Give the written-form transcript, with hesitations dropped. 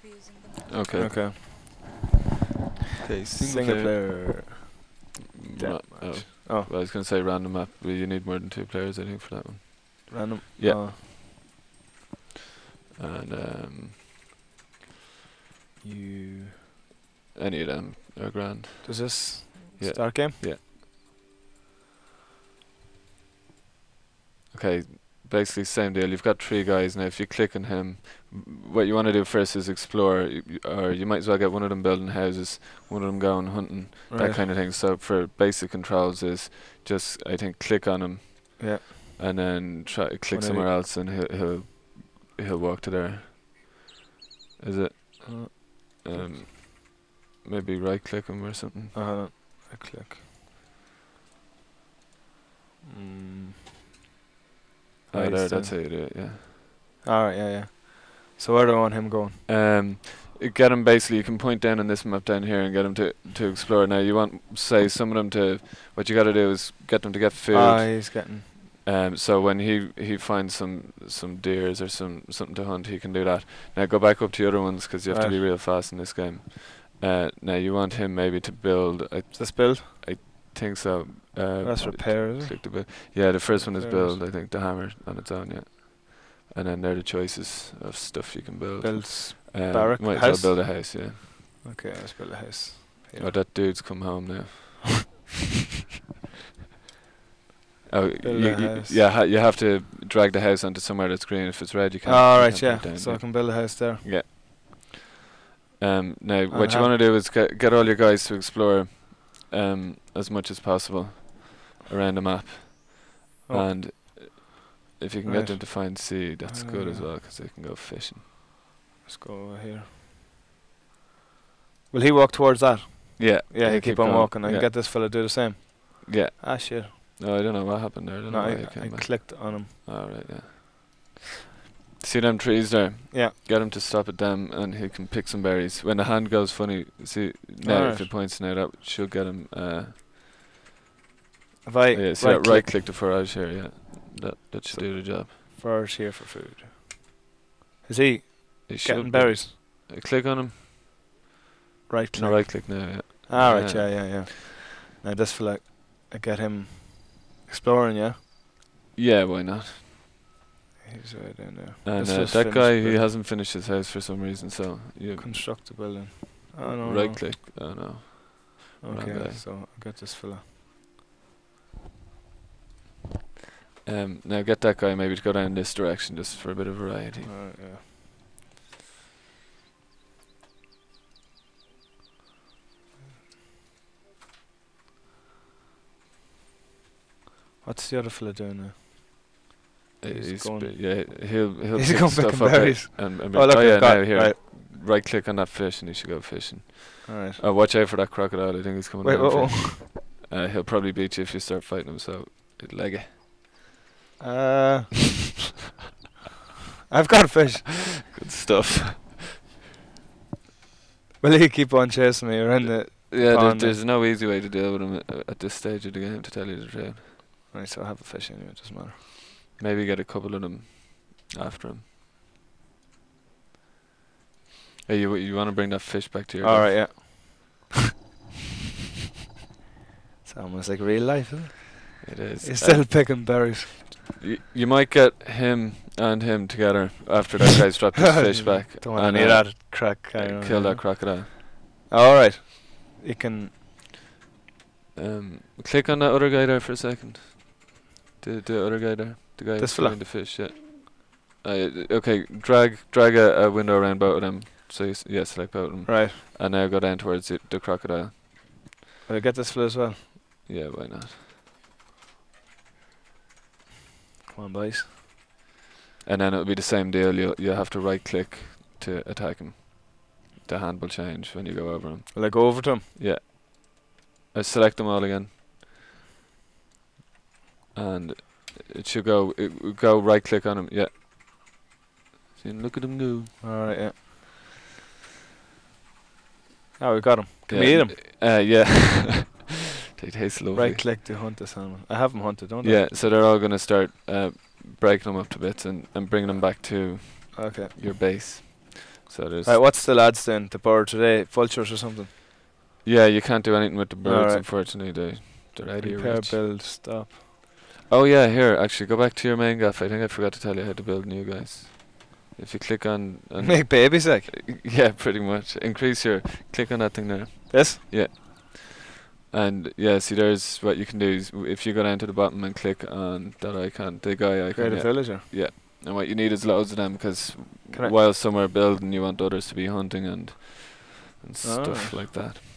Okay. Okay. Okay. Single player. Oh, Deathmatch. well, Oh, I was going to say random map, but you need more than 2 players, I think, for that one. random. Yeah. Oh, And you. any of them are grand. Does this Yeah. start game? Yeah. Okay. Basically, same deal. You've got 3 guys now. If you click on him, what you want to do first is explore, or you might as well get one of them building houses, one of them going hunting, that Right. kind of thing. So for basic controls, is just I think click on him Yeah. and then try click One of somewhere else, and he'll walk to there. Is it? Click. Maybe right click him or something. Hold on. I click. Mm. Oh, Right, there. still. That's how you do it. Yeah. Alright, yeah, yeah. So where do I want him going? Get him basically. You can point down on this map down here and get him to explore. Now you want say some of them to. What you got to do is get them to get food. Ah, he's getting. So when he finds some deers or something to hunt, he can do that. Now go back up to the other ones because you have to Right. be real fast in this game. Now you want him maybe to build. I Is this build? think so. That's repair, is it? Click the build. Yeah, the first one is Repairs. build. I think the hammer on its own. Yeah. And then they're the choices of stuff you can build. Builds barrack Might as house? well build a house, yeah. Okay, let's build a house. Oh, that dude's come home now. Oh, Build a house. you have to drag the house onto somewhere that's green. If it's red, you can't. Oh, you right, can't yeah. put it down, So yeah. I can build a house there. Yeah. Now, And what you want to do is get all your guys to explore as much as possible around the map. Oh. And if you can Right. get them to find seed, that's good as Uh, well, because they can go fishing. Let's go over here. Will he walk towards that? Yeah. Yeah, he'll keep on going. walking. I Yeah. can get this fella to do the same. Yeah. Ah, shit. No, I don't know what happened there. I don't No, know why I it came back. clicked on him. Alright, yeah. See them trees there? Yeah. Get him to stop at them and he can pick some berries. When the hand goes funny, see, now Alright. if it points now, that should get him. If I Yeah, see that right click the forage here, yeah. That should do the job. forage here for food. Is he He should getting be. berries? Click on him. Right click. No, right click now, yeah. Ah, right, yeah. Now this fella, I get him exploring, yeah? Yeah, why not? He's right down there. And This was that finished guy, he building. hasn't finished his house for some reason, so you Construct a building. Oh, no, right no. click. Oh no. wrong Okay, guy. so I get this fella. Now get that guy maybe to go down this direction just for a bit of variety. Alright, yeah. What's the other fella doing now? He's going- He'll He's pick going stuff picking up there berries. and Oh, look, yeah, I've got now here. right. Right click on that fish and he should go fishing. Alright. Watch out for that crocodile. I think he's coming Wait, down for whoa. you. He'll probably beat you if you start fighting him, so leg it. I've got a fish. Good stuff. Will he keep on chasing me around the... Yeah, Pond. there's no easy way to deal with him at this stage of the game, to tell you the truth. Right, so I have a fish anyway, it doesn't matter. Maybe get a couple of them after him. Hey, you want to bring that fish back to your... Alright, yeah. It's almost like real life, isn't it? It is. He's still picking berries. You might get him and him together after that guy's dropped his fish back. Don't want and any of that crack. kill that crocodile. Alright. You can... Click on that other guy there for a second. The other guy there. The guy This who's fella? doing the fish, yeah. Okay, drag a window around both of them. So select both of them. Right. And now go down towards the crocodile. Will I get this fella as well? Yeah, why not? Come on, boys. And then it'll be the same deal. You'll have to right click to attack him. The hand will change when you go over him. Will I go over to him? Yeah. Select them all again. And it should go right click on him. Yeah. See, look at him go. Alright, yeah. Oh, we got him. Can yeah. we eat him? Yeah. They taste lovely. Right click to hunt the salmon. I have them hunted, don't Yeah, so they're all going to start breaking them up to bits and bringing them back to I? Okay. your base. So there's Right, what's the lads then? The bird today? Vultures or something? yeah, you can't do anything with the birds, Alright. unfortunately. They're out of your Repair, reach. build, stop. Oh yeah, here actually, go back to your main gaff. I think I forgot to tell you how to build new guys. If you click on Make babies like yeah, pretty much increase your click on that thing there. this. And yeah, see, there's what you can do is if you go down to the bottom and click on that icon, the guy icon, Create a yeah. villager. And what you need is loads of them because Can I- while some are building, you want others to be hunting and Oh, stuff right. like that.